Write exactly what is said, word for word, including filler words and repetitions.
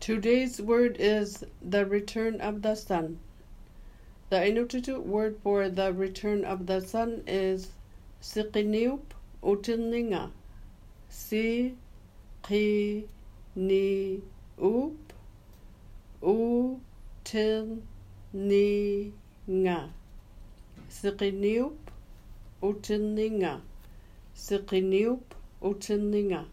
Today's word is the return of the sun. The Inuktitut word for the return of the sun is Siqiniup Utilninga. Si Qi Ni Up Utilninga. Siqiniup Utilninga. Siqiniup Utilninga.